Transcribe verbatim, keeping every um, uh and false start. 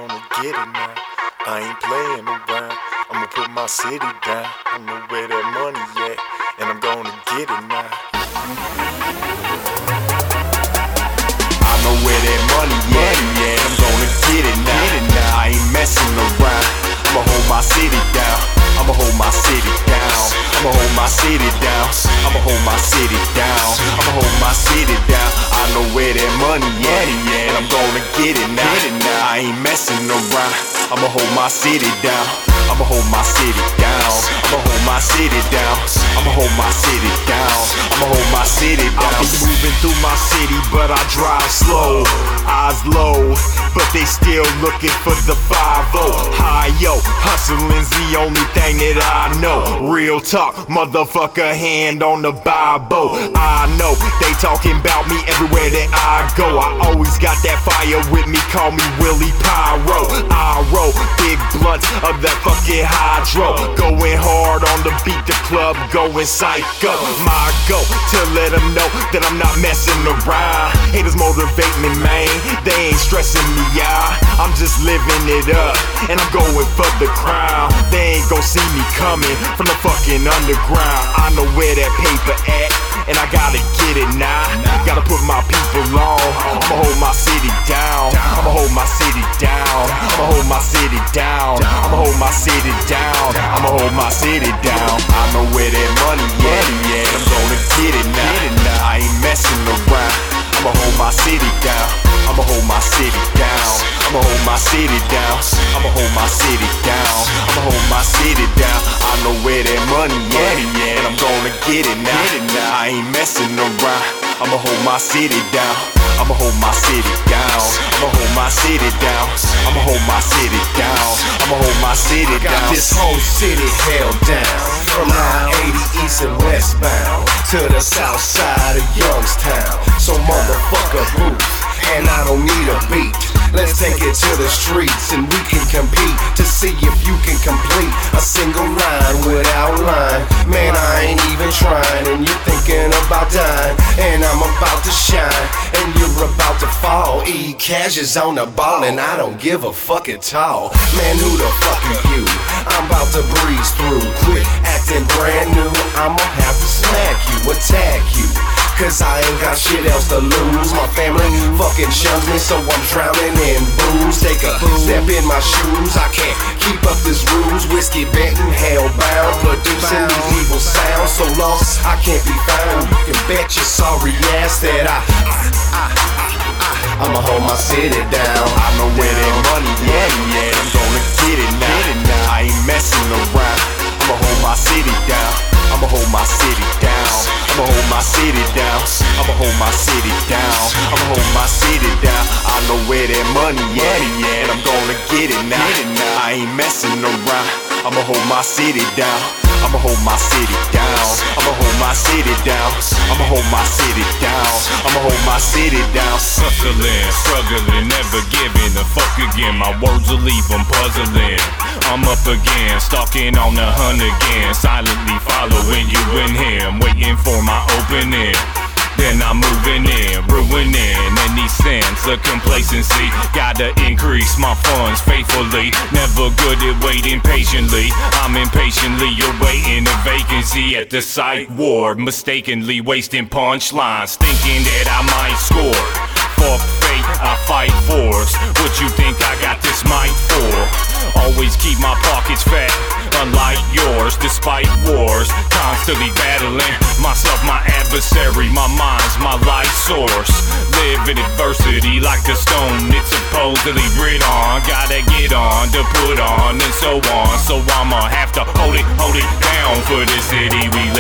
gonna get it now. I ain't playing around. I'ma put my city down. I know where that money at, and I'm gonna get it now. I know where that money at, yeah, I'm gonna get it now. I ain't messing around. I'ma hold my city down. I'ma hold my city down. I'ma hold my city down. I'ma hold my city down. I'ma hold my city down. I know where that money at, yeah, and I'm gonna get it now. I ain't messing around. I'ma hold my city down. I'ma hold my city down. I'ma hold my city down. I'ma hold my city down. I'ma hold my city down. I be moving through my city, but I drive slow. Eyes low, but they still looking for the five oh. Hi yo, hustling's the only thing that I know. Real talk, motherfucker, hand on the Bible. I know they talking about me everywhere that I go. I always got that fire with me, call me Willie Pyro. I roll big blunts of that fucking hydro. Going hard on the beat, the club going psycho. My goal to let them know that I'm not messing around. Haters motivate me, man, they ain't stressing me out. I'm just living it up, and I'm going for the crown. They ain't gon' see me coming from the fucking underground. I know where that paper at, and I gotta get it now. Gotta put my people on. I'ma hold my city down. I'ma hold my city down. I'ma hold my city down. I'ma hold my city down. I'ma hold my city down. I know where that money at, yeah, I'm gonna get it now. I ain't messing around. I'ma hold my city down. I'ma hold my city down. I'ma hold my city down. I'ma hold my city down. I'ma hold my city down. I know where that money at, yeah, and I'm gonna get it now. I ain't messing around. I'ma hold my city down. I'ma hold my city down. I'ma hold my city down. I'ma hold my city down. I'ma hold my city down. Got this whole city held down. From nine eighty east and westbound to the south side of Youngstown. So motherfucker move, and I don't need a beat. Let's take it to the streets and we can compete to see if you can complete a single line without line. Man, I ain't even trying, and you're thinking about dying, and I'm about to shine, and you're about to fall. E-Cash is on the ball, and I don't give a fuck at all. Man, who the fuck are you? I'm about to breeze through. Quit acting brand new. I'ma have to smack you, attack you, cause I ain't got shit else to lose. My family fucking shuns me, so I'm drowning in booze. Take a step in my shoes, I can't keep up this ruse. Whiskey bent and hellbound, producing these evil sounds. So lost, I can't be found. You can bet your sorry ass that I, I, I, I I'ma hold my city down. I know where that money at, yeah, I'm gonna get it now. I ain't messing around. I'ma hold my city down. I'ma hold my city down. I'ma hold my city down. I'ma hold my city down. I'ma hold my city down. I know where that money at, yeah, and I'm gonna get it now. I ain't messing around. I'ma hold my city down. I'ma hold my city down. I'ma hold my city down. I'ma hold my city down. I'ma hold my city down. Hustling, struggling, never giving a fuck again. My words will leave them puzzling. I'm up again, stalking on the hunt again. Silently following you and him, waiting for my opening. Then I'm moving in, ruining any sense of complacency. Gotta increase my funds faithfully. Never good at waiting patiently. I'm impatiently awaiting a vacancy at the psych ward. Mistakenly wasting punchlines, thinking that I might score. Fuck fate, I fight force. What you think I got this mic for? Always keep my pockets fat, unlike yours, despite wars. Constantly battling myself, my adversary. My mind's my life source. Live in adversity like a stone it's supposedly writ on. Gotta get on to put on and so on. So I'ma have to hold it, hold it down for the city we